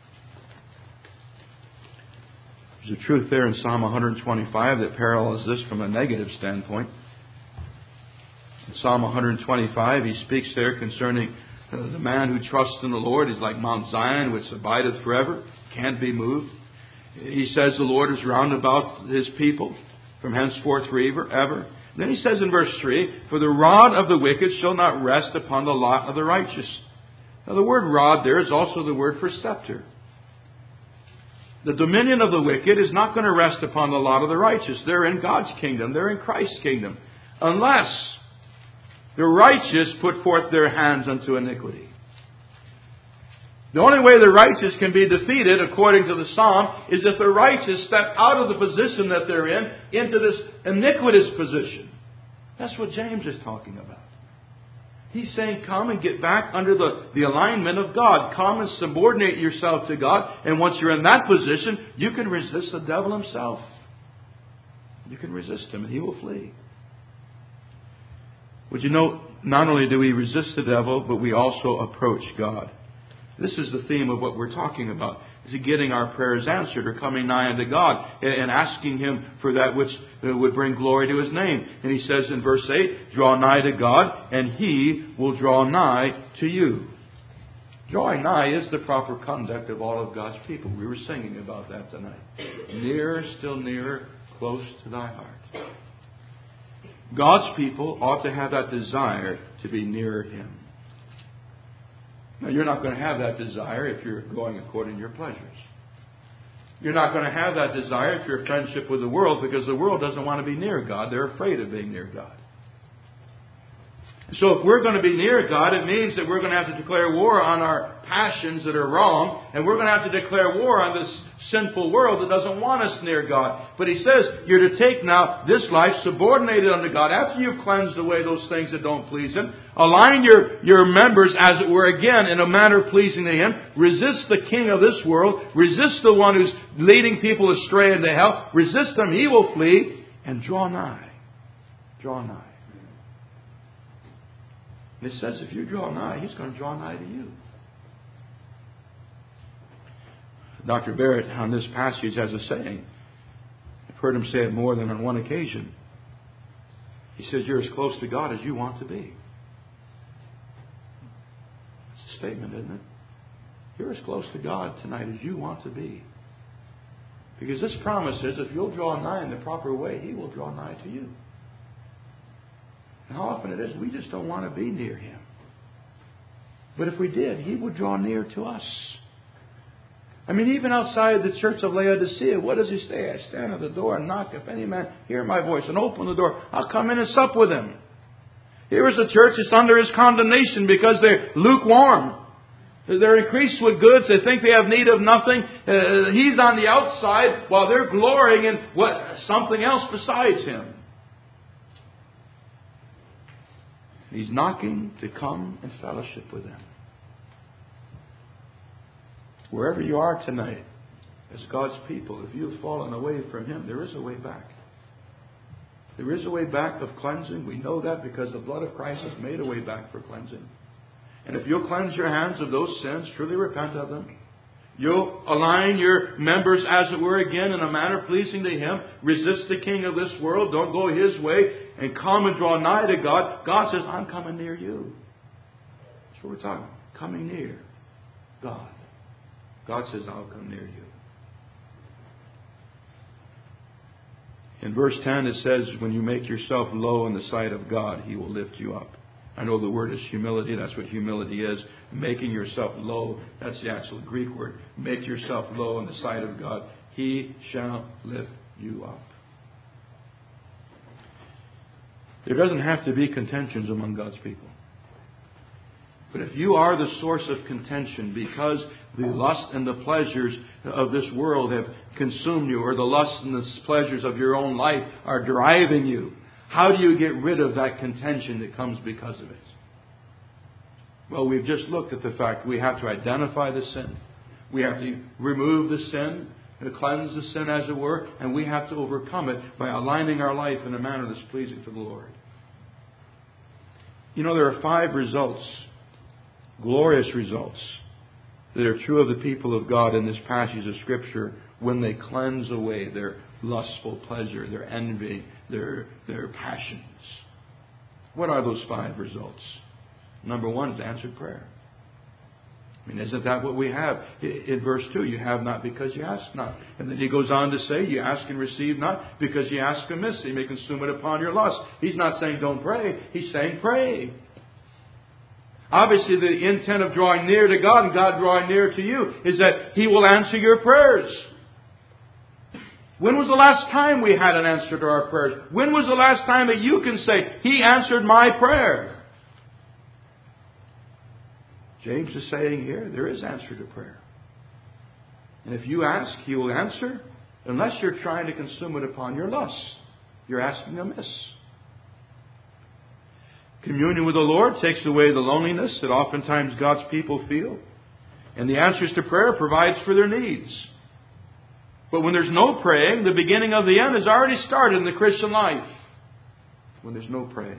There's a truth there in Psalm 125 that parallels this from a negative standpoint. In Psalm 125, he speaks there concerning the man who trusts in the Lord is like Mount Zion, which abideth forever, can't be moved. He says the Lord is round about His people from henceforth forever. Then he says in verse 3, for the rod of the wicked shall not rest upon the lot of the righteous. Now the word rod there is also the word for scepter. The dominion of the wicked is not going to rest upon the lot of the righteous. They're in God's kingdom. They're in Christ's kingdom. Unless the righteous put forth their hands unto iniquity. The only way the righteous can be defeated, according to the psalm, is if the righteous step out of the position that they're in into this iniquitous position. That's what James is talking about. He's saying, come and get back under the alignment of God. Come and subordinate yourself to God. And once you're in that position, you can resist the devil himself. You can resist him and he will flee. Would you note, not only do we resist the devil, but we also approach God. This is the theme of what we're talking about. Is getting our prayers answered or coming nigh unto God and asking Him for that which would bring glory to His name. And He says in verse 8, draw nigh to God and He will draw nigh to you. Drawing nigh is the proper conduct of all of God's people. We were singing about that tonight. Nearer, still nearer, close to thy heart. God's people ought to have that desire to be nearer Him. Now, you're not going to have that desire if you're going according to your pleasures. You're not going to have that desire if you're in friendship with the world, because the world doesn't want to be near God. They're afraid of being near God. So if we're going to be near God, it means that we're going to have to declare war on our passions that are wrong. And we're going to have to declare war on this sinful world that doesn't want us near God. But He says you're to take now this life subordinated unto God. After you've cleansed away those things that don't please Him, align your members, as it were, again in a manner pleasing to Him. Resist the king of this world. Resist the one who's leading people astray into hell. Resist him, he will flee. And draw nigh. Draw nigh. And it says if you draw nigh, He's going to draw nigh to you. Dr. Barrett on this passage has a saying. I've heard him say it more than on one occasion. He says, you're as close to God as you want to be. It's a statement, isn't it? You're as close to God tonight as you want to be. Because this promise is if you'll draw nigh in the proper way, He will draw nigh to you. And how often it is we just don't want to be near Him. But if we did, He would draw near to us. I mean, even outside the church of Laodicea, what does He say? I stand at the door and knock. If any man hear my voice and open the door, I'll come in and sup with him. Here is a church that's under His condemnation because they're lukewarm. They're increased with goods. They think they have need of nothing. He's on the outside while they're glorying in something else besides Him. He's knocking to come and fellowship with them. Wherever you are tonight, as God's people, if you've fallen away from Him, there is a way back. There is a way back of cleansing. We know that because the blood of Christ has made a way back for cleansing. And if you'll cleanse your hands of those sins, truly repent of them, you'll align your members, as it were, again in a manner pleasing to Him. Resist the king of this world. Don't go his way. And come and draw nigh to God. God says, I'm coming near you. That's what we're talking about. Coming near God. God says, I'll come near you. In verse 10 it says, when you make yourself low in the sight of God, He will lift you up. I know the word is humility. That's what humility is. Making yourself low. That's the actual Greek word. Make yourself low in the sight of God. He shall lift you up. There doesn't have to be contentions among God's people. But if you are the source of contention because the lust and the pleasures of this world have consumed you, or the lust and the pleasures of your own life are driving you, how do you get rid of that contention that comes because of it? Well, we've just looked at the fact we have to identify the sin. We have to remove the sin, cleanse the sin as it were, and we have to overcome it by aligning our life in a manner that's pleasing to the Lord. You know, there are 5 results, glorious results, that are true of the people of God in this passage of Scripture when they cleanse away their lustful pleasure, their envy, their passions. What are those 5 results? Number 1 is answered prayer. I mean, isn't that what we have? In verse 2, you have not because you ask not. And then he goes on to say, you ask and receive not because you ask amiss. He may consume it upon your lust. He's not saying don't pray. He's saying pray. Obviously, the intent of drawing near to God and God drawing near to you is that He will answer your prayers. When was the last time we had an answer to our prayers? When was the last time that you can say, He answered my prayer? James is saying here, there is answer to prayer. And if you ask, He will answer, unless you're trying to consume it upon your lusts. You're asking amiss. Communion with the Lord takes away the loneliness that oftentimes God's people feel. And the answers to prayer provides for their needs. But when there's no praying, the beginning of the end has already started in the Christian life. When there's no praying.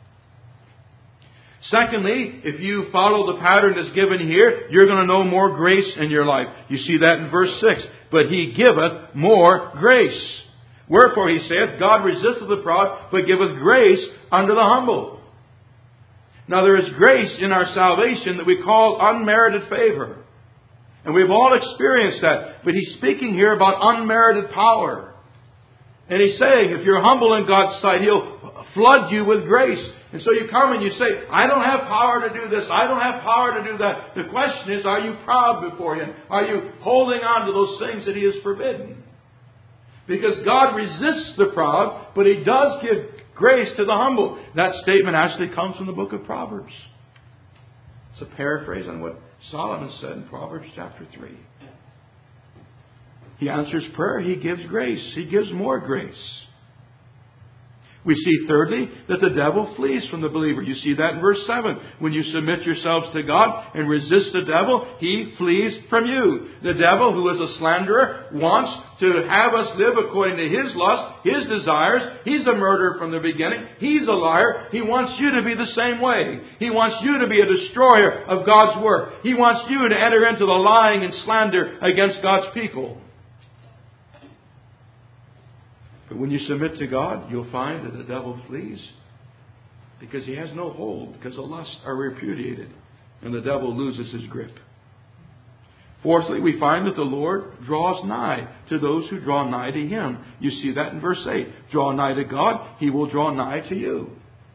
Secondly, if you follow the pattern that's given here, you're going to know more grace in your life. You see that in verse 6. But He giveth more grace. Wherefore He saith, God resisteth the proud, but giveth grace unto the humble. Now there is grace in our salvation that we call unmerited favor. And we've all experienced that. But He's speaking here about unmerited power. And He's saying, if you're humble in God's sight, He'll flood you with grace. And so you come and you say, I don't have power to do this. I don't have power to do that. The question is, are you proud before Him? Are you holding on to those things that He has forbidden? Because God resists the proud, but He does give grace to the humble. That statement actually comes from the book of Proverbs. It's a paraphrase on what Solomon said in Proverbs chapter 3. He answers prayer. He gives grace. He gives more grace. We see, thirdly, that the devil flees from the believer. You see that in verse 7. When you submit yourselves to God and resist the devil, he flees from you. The devil, who is a slanderer, wants to have us live according to his lust, his desires. He's a murderer from the beginning. He's a liar. He wants you to be the same way. He wants you to be a destroyer of God's work. He wants you to enter into the lying and slander against God's people. But when you submit to God, you'll find that the devil flees because he has no hold, because the lusts are repudiated and the devil loses his grip. Fourthly, we find that the Lord draws nigh to those who draw nigh to Him. You see that in verse 8. Draw nigh to God, He will draw nigh to you.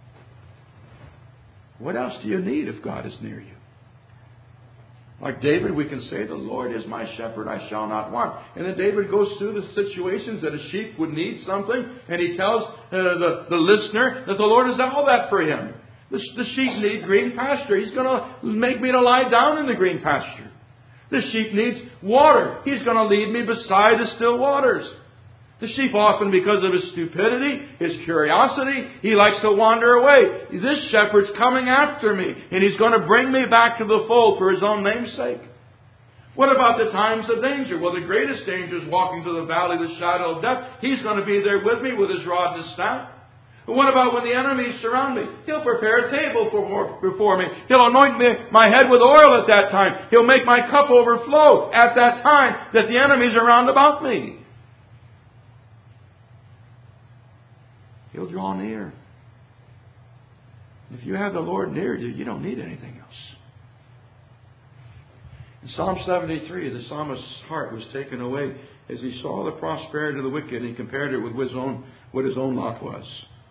What else do you need if God is near you? Like David, we can say, the Lord is my shepherd, I shall not want. And then David goes through the situations that a sheep would need something, and he tells the listener that the Lord is all that for him. The sheep need green pasture. He's going to make me to lie down in the green pasture. The sheep needs water. He's going to lead me beside the still waters. The sheep often, because of his stupidity, his curiosity, he likes to wander away. This shepherd's coming after me, and he's going to bring me back to the fold for his own name's sake. What about the times of danger? Well, the greatest danger is walking through the valley of the shadow of death. He's going to be there with me with his rod and his staff. But what about when the enemies surround me? He'll prepare a table before me. He'll anoint my head with oil at that time. He'll make my cup overflow at that time that the enemies are round about me. He'll draw near. If you have the Lord near you, you don't need anything else. In Psalm 73, the psalmist's heart was taken away as he saw the prosperity of the wicked and he compared it with what his own lot was.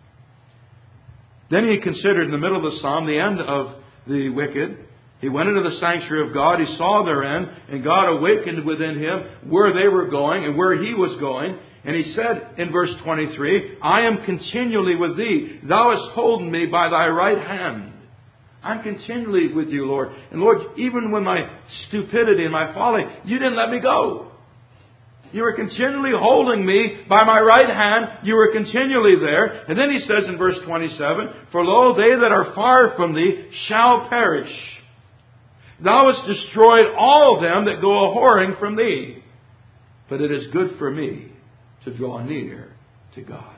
Then he considered in the middle of the psalm the end of the wicked. He went into the sanctuary of God. He saw their end, and God awakened within him where they were going and where he was going. And he said in verse 23, I am continually with thee. Thou hast holden me by thy right hand. I'm continually with you, Lord. And Lord, even when my stupidity and my folly, you didn't let me go. You were continually holding me by my right hand. You were continually there. And then he says in verse 27, for lo, they that are far from thee shall perish. Thou hast destroyed all them that go a-whoring from thee. But it is good for me to draw near to God.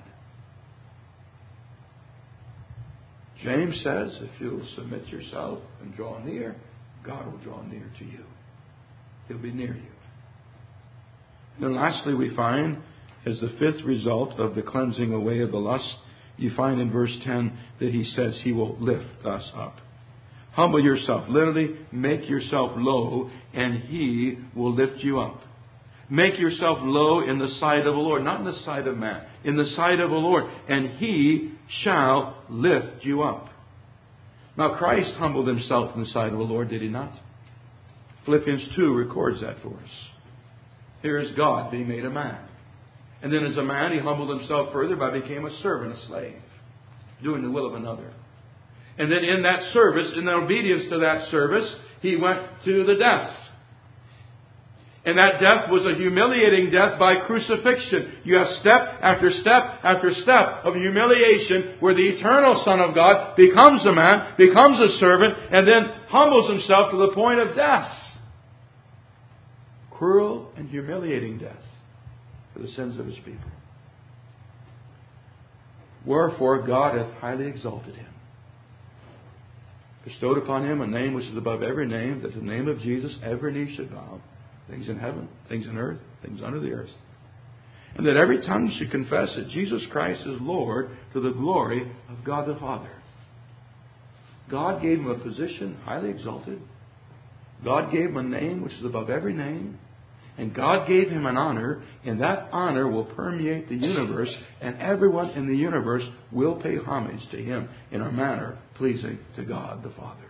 James says, if you'll submit yourself and draw near, God will draw near to you. He'll be near you. And then lastly, we find, as the fifth result of the cleansing away of the lust, you find in verse 10 that he says he will lift us up. Humble yourself. Literally, make yourself low, and he will lift you up. Make yourself low in the sight of the Lord. Not in the sight of man. In the sight of the Lord. And He shall lift you up. Now Christ humbled Himself in the sight of the Lord, did He not? Philippians 2 records that for us. Here is God being made a man. And then as a man, He humbled Himself further by becoming a servant, a slave. Doing the will of another. And then in that service, in obedience to that service, He went to the death. And that death was a humiliating death by crucifixion. You have step after step after step of humiliation where the eternal Son of God becomes a man, becomes a servant, and then humbles himself to the point of death. Cruel and humiliating death for the sins of His people. Wherefore God hath highly exalted Him, bestowed upon Him a name which is above every name, that the name of Jesus every knee should bow, things in heaven, things in earth, things under the earth. And that every tongue should confess that Jesus Christ is Lord, to the glory of God the Father. God gave Him a position highly exalted. God gave Him a name which is above every name. And God gave Him an honor, and that honor will permeate the universe, and everyone in the universe will pay homage to Him in a manner pleasing to God the Father.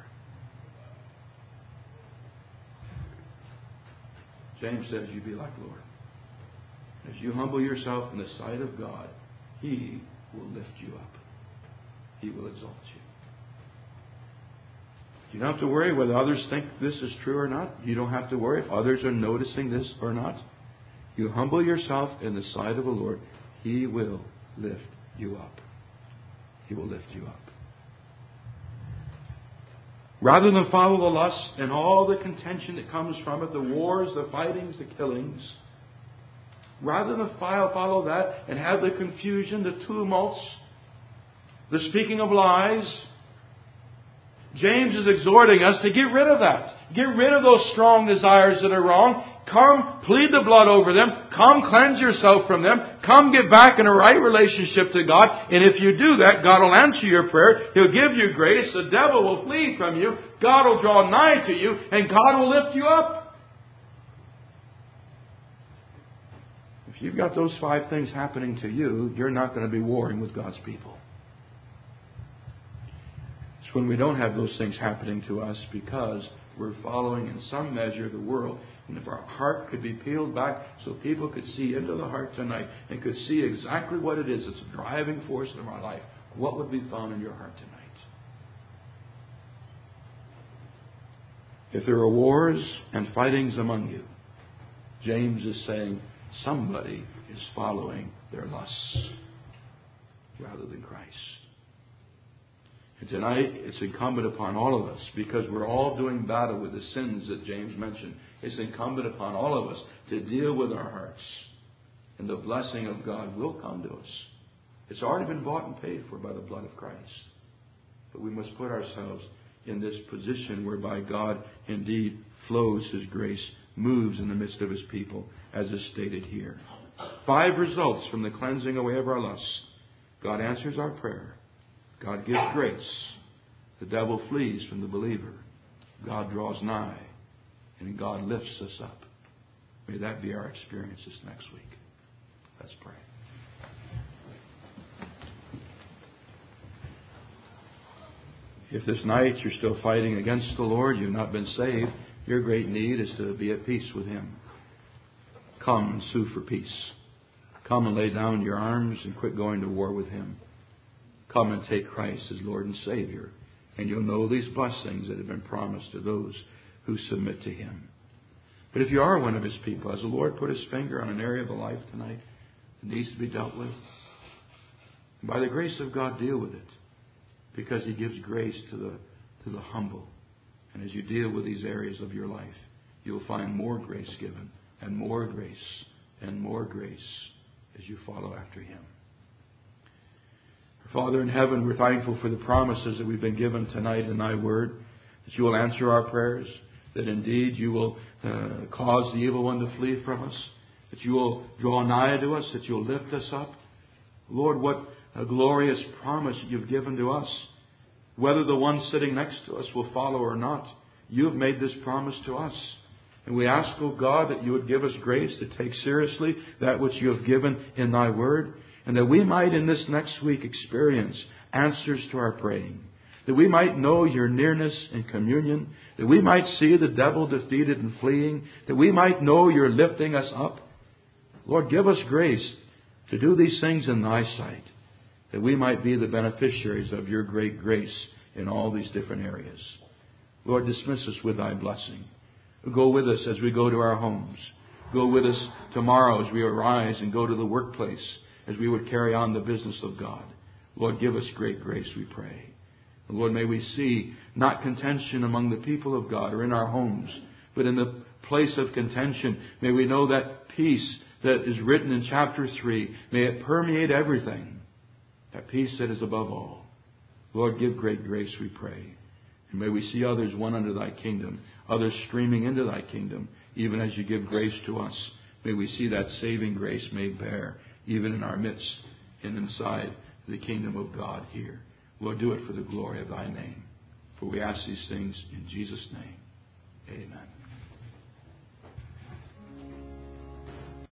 James says, you be like Lord. As you humble yourself in the sight of God, He will lift you up. He will exalt you. You don't have to worry whether others think this is true or not. You don't have to worry if others are noticing this or not. You humble yourself in the sight of the Lord, He will lift you up. He will lift you up. Rather than follow the lust and all the contention that comes from it, the wars, the fightings, the killings, rather than follow that and have the confusion, the tumults, the speaking of lies, James is exhorting us to get rid of that. Get rid of those strong desires that are wrong. Come, plead the blood over them. Come, cleanse yourself from them. Come, get back in a right relationship to God. And if you do that, God will answer your prayer. He'll give you grace. The devil will flee from you. God will draw nigh to you. And God will lift you up. If you've got those 5 things happening to you, you're not going to be warring with God's people. It's when we don't have those things happening to us because we're following in some measure the world. And if our heart could be peeled back so people could see into the heart tonight and could see exactly what it is that's a driving force in our life, what would be found in your heart tonight? If there are wars and fightings among you, James is saying somebody is following their lusts rather than Christ. And tonight, it's incumbent upon all of us, because we're all doing battle with the sins that James mentioned. It's incumbent upon all of us to deal with our hearts. And the blessing of God will come to us. It's already been bought and paid for by the blood of Christ. But we must put ourselves in this position whereby God indeed flows His grace, moves in the midst of His people, as is stated here. 5 results from the cleansing away of our lusts. God answers our prayer. God gives grace. The devil flees from the believer. God draws nigh. And God lifts us up. May that be our experience this next week. Let's pray. If this night you're still fighting against the Lord, you've not been saved, your great need is to be at peace with Him. Come and sue for peace. Come and lay down your arms and quit going to war with Him. Come and take Christ as Lord and Savior, and you'll know these blessings that have been promised to those who submit to Him. But if you are one of His people, has the Lord put His finger on an area of the life tonight that needs to be dealt with? And by the grace of God, deal with it, because He gives grace to the humble. And as you deal with these areas of your life, you'll find more grace given, and more grace, and more grace as you follow after Him. Father in heaven, we're thankful for the promises that we've been given tonight in Thy Word, that You will answer our prayers, that indeed You will cause the evil one to flee from us, that You will draw nigh to us, that You'll lift us up. Lord, what a glorious promise You've given to us. Whether the one sitting next to us will follow or not, You have made this promise to us. And we ask, O God, that You would give us grace to take seriously that which You have given in Thy Word, and that we might in this next week experience answers to our praying. That we might know Your nearness in communion. That we might see the devil defeated and fleeing. That we might know You're lifting us up. Lord, give us grace to do these things in Thy sight. That we might be the beneficiaries of Your great grace in all these different areas. Lord, dismiss us with Thy blessing. Go with us as we go to our homes. Go with us tomorrow as we arise and go to the workplace, as we would carry on the business of God. Lord, give us great grace, we pray. And Lord, may we see not contention among the people of God or in our homes, but in the place of contention, may we know that peace that is written in chapter 3, may it permeate everything. That peace that is above all. Lord, give great grace, we pray. And may we see others won under Thy kingdom, others streaming into Thy kingdom, even as You give grace to us. May we see that saving grace made bare, even in our midst and inside the kingdom of God here. Lord, do it for the glory of Thy name. For we ask these things in Jesus' name. Amen.